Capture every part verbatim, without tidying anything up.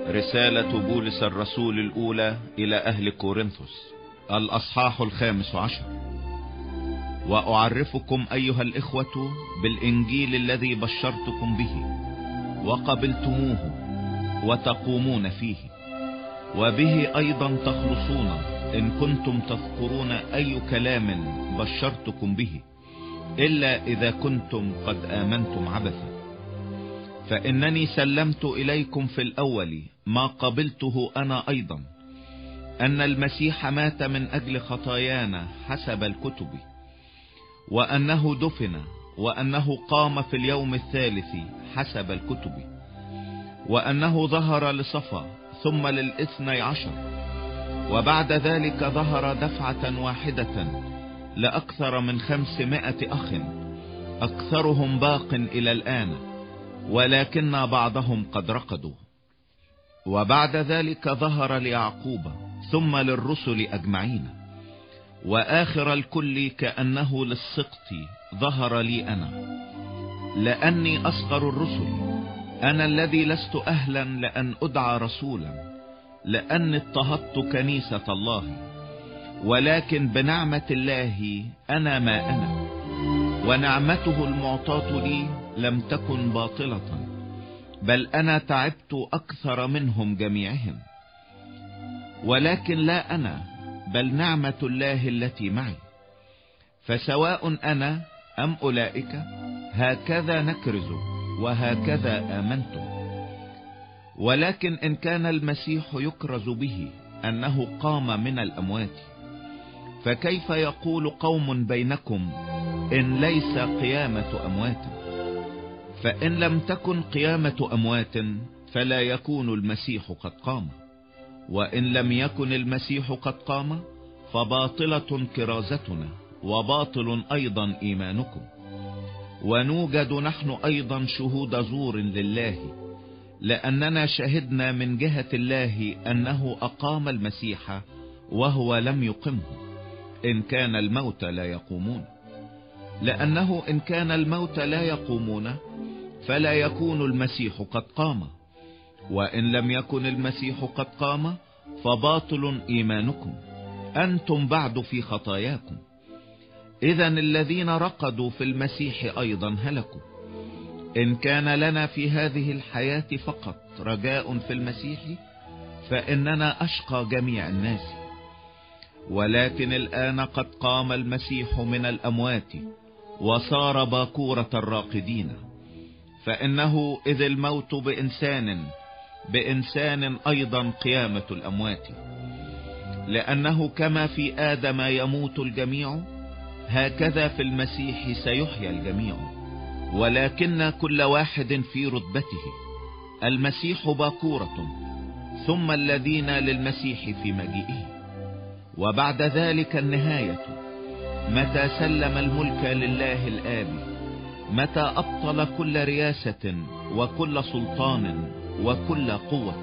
رسالة بولس الرسول الأولى إلى أهل كورنثوس، الأصحاح الخامس عشر. وأعرفكم أيها الإخوة بالإنجيل الذي بشرتكم به وقبلتموه وتقومون فيه، وبه أيضا تخلصون إن كنتم تذكرون أي كلام بشرتكم به، إلا إذا كنتم قد آمنتم عبثا. فإنني سلمت إليكم في الأول ما قبلته أنا أيضا، أن المسيح مات من أجل خطايانا حسب الكتب، وأنه دفن، وأنه قام في اليوم الثالث حسب الكتب، وأنه ظهر لصفا ثم للاثني عشر، وبعد ذلك ظهر دفعة واحدة لأكثر من خمسمائة أخ، أكثرهم باق إلى الآن، ولكن بعضهم قد رقدوا. وبعد ذلك ظهر ليعقوب ثم للرسل أجمعين، وآخر الكل كأنه للسقط ظهر لي أنا، لأني أصغر الرسل، أنا الذي لست أهلا لأن أدعى رسولا، لأني اضطهدت كنيسة الله، ولكن بنعمة الله أنا ما أنا، ونعمته المعطاة لي لم تكن باطلة، بل أنا تعبت أكثر منهم جميعهم. ولكن لا أنا، بل نعمة الله التي معي. فسواء أنا أم أولئك هكذا نكرز وهكذا آمنتم. ولكن إن كان المسيح يكرز به أنه قام من الأموات، فكيف يقول قوم بينكم إن ليس قيامة أموات؟ فإن لم تكن قيامة أموات فلا يكون المسيح قد قام، وإن لم يكن المسيح قد قام فباطلة كرازتنا وباطل أيضا إيمانكم. ونوجد نحن أيضا شهود زور لله، لأننا شهدنا من جهة الله أنه أقام المسيح وهو لم يقمه، إن كان الموت لا يقومون. لأنه إن كان الموت لا يقومون فلا يكون المسيح قد قام، وإن لم يكن المسيح قد قام فباطل إيمانكم، أنتم بعد في خطاياكم. إذن الذين رقدوا في المسيح أيضا هلكوا. إن كان لنا في هذه الحياة فقط رجاء في المسيح، فإننا أشقى جميع الناس. ولكن الآن قد قام المسيح من الأموات وصار باكورة الراقدين. فإنه إذ الموت بإنسان، بإنسان أيضا قيامة الأموات. لأنه كما في آدم يموت الجميع، هكذا في المسيح سيحيا الجميع، ولكن كل واحد في رتبته. المسيح باكورة، ثم الذين للمسيح في مجيئه، وبعد ذلك النهاية، متى سلم الملك لله الآب، متى أبطل كل رياسة وكل سلطان وكل قوة.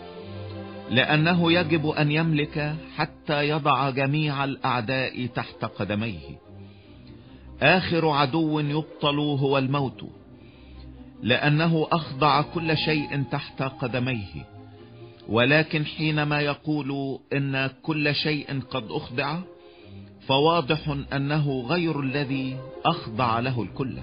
لأنه يجب أن يملك حتى يضع جميع الأعداء تحت قدميه. آخر عدو يبطل هو الموت، لأنه أخضع كل شيء تحت قدميه. ولكن حينما يقول إن كل شيء قد أخضع، فواضح أنه غير الذي أخضع له الكل.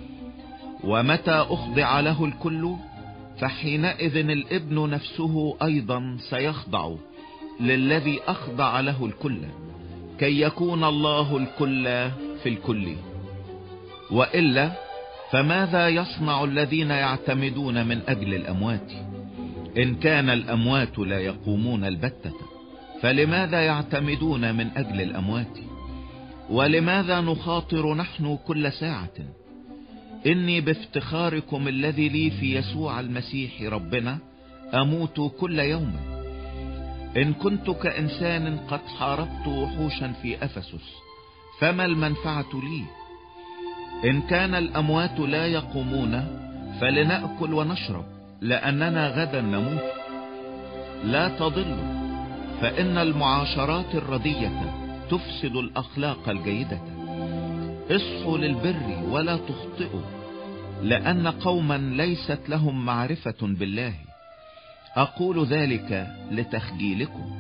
ومتى أخضع له الكل، فحينئذ الابن نفسه أيضا سيخضع للذي أخضع له الكل، كي يكون الله الكل في الكل. وإلا فماذا يصنع الذين يعتمدون من أجل الأموات؟ إن كان الأموات لا يقومون البتة، فلماذا يعتمدون من أجل الأموات؟ ولماذا نخاطر نحن كل ساعة؟ إني بافتخاركم الذي لي في يسوع المسيح ربنا أموت كل يوم. إن كنت كإنسان قد حاربت وحوشا في أفسس، فما المنفعة لي؟ إن كان الأموات لا يقومون فلنأكل ونشرب، لأننا غدا نموت. لا تضلوا، فإن المعاشرات الردية تفسد الأخلاق الجيدة. اصحوا للبر ولا تخطئوا، لأن قوما ليست لهم معرفة بالله. أقول ذلك لتخجيلكم.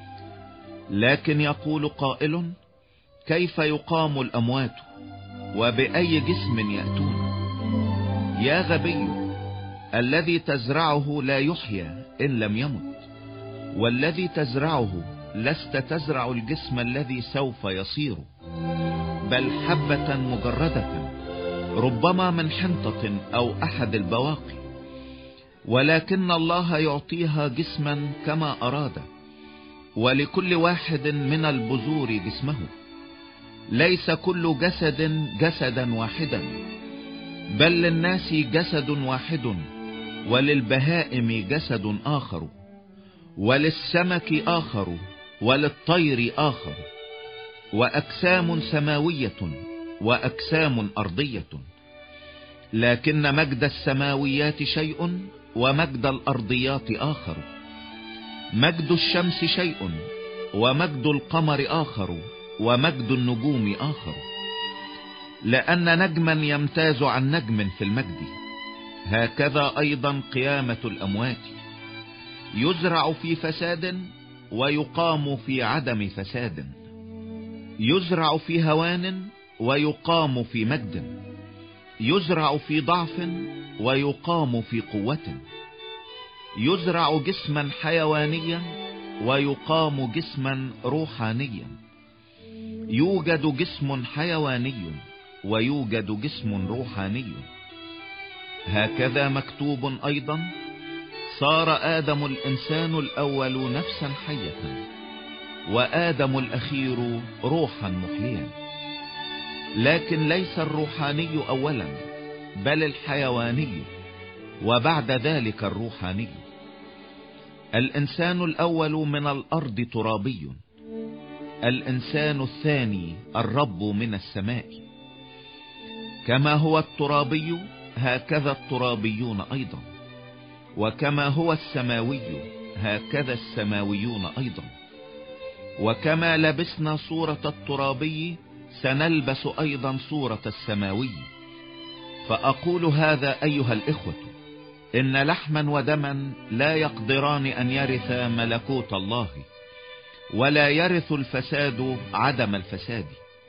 لكن يقول قائل: كيف يقام الأموات وبأي جسم يأتون؟ يا غبي، الذي تزرعه لا يحيى إن لم يمت، والذي تزرعه لست تزرع الجسم الذي سوف يصير، بل حبة مجردة ربما من حنطة أو أحد البواقي. ولكن الله يعطيها جسما كما أراد، ولكل واحد من البذور جسمه. ليس كل جسد جسدا واحدا، بل للناس جسد واحد، وللبهائم جسد آخر، وللسمك آخر، وللطير آخر، وأجسام سماوية وأجسام أرضية. لكن مجد السماويات شيء، ومجد الأرضيات آخر. مجد الشمس شيء، ومجد القمر آخر، ومجد النجوم آخر. لأن نجما يمتاز عن نجم في المجد، هكذا أيضا قيامة الأموات. يزرع في فساد ويقام في عدم فساد، يزرع في هوان ويقام في مجد، يزرع في ضعف ويقام في قوة، يزرع جسما حيوانيا ويقام جسما روحانيا. يوجد جسم حيواني ويوجد جسم روحاني. هكذا مكتوب أيضا: صار آدم الإنسان الأول نفسا حية، وآدم الأخير روحا محيا. لكن ليس الروحاني أولا، بل الحيواني، وبعد ذلك الروحاني. الإنسان الأول من الأرض ترابي، الإنسان الثاني الرب من السماء. كما هو الترابي هكذا الترابيون أيضا، وكما هو السماوي هكذا السماويون أيضا. وكما لبسنا صورة الترابي سنلبس أيضا صورة السماوي. فأقول هذا أيها الإخوة: إن لحما ودما لا يقدران أن يرث ملكوت الله، ولا يرث الفساد عدم الفساد.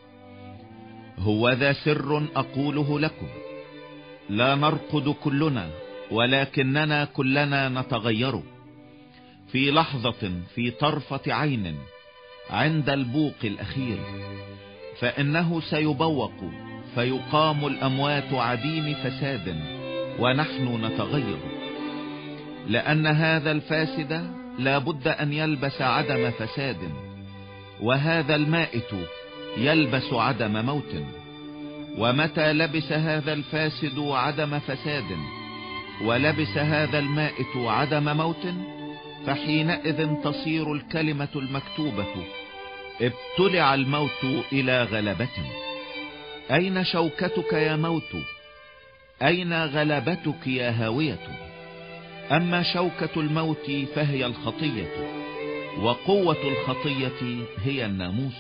هو ذا سر أقوله لكم: لا نرقد كلنا، ولكننا كلنا نتغير في لحظة، في طرفة عين، عند البوق الأخير. فإنه سيبوق فيقام الأموات عديم فساد، ونحن نتغير. لأن هذا الفاسد لا بد أن يلبس عدم فساد، وهذا المائت يلبس عدم موت. ومتى لبس هذا الفاسد عدم فساد، ولبس هذا المائت عدم موت، فحينئذ تصير الكلمة المكتوبة: ابتلع الموت إلى غلبة. أين شوكتك يا موت؟ أين غلبتك يا هاوية؟ أما شوكة الموت فهي الخطية، وقوة الخطية هي الناموس.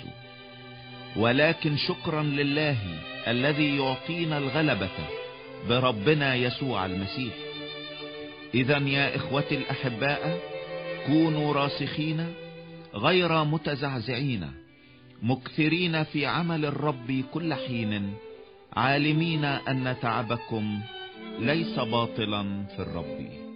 ولكن شكرا لله الذي يعطينا الغلبة بربنا يسوع المسيح. إذا يا إخوتي الأحباء، كونوا راسخين غير متزعزعين، مكثرين في عمل الرب كل حين، عالمين أن تعبكم ليس باطلا في الرب.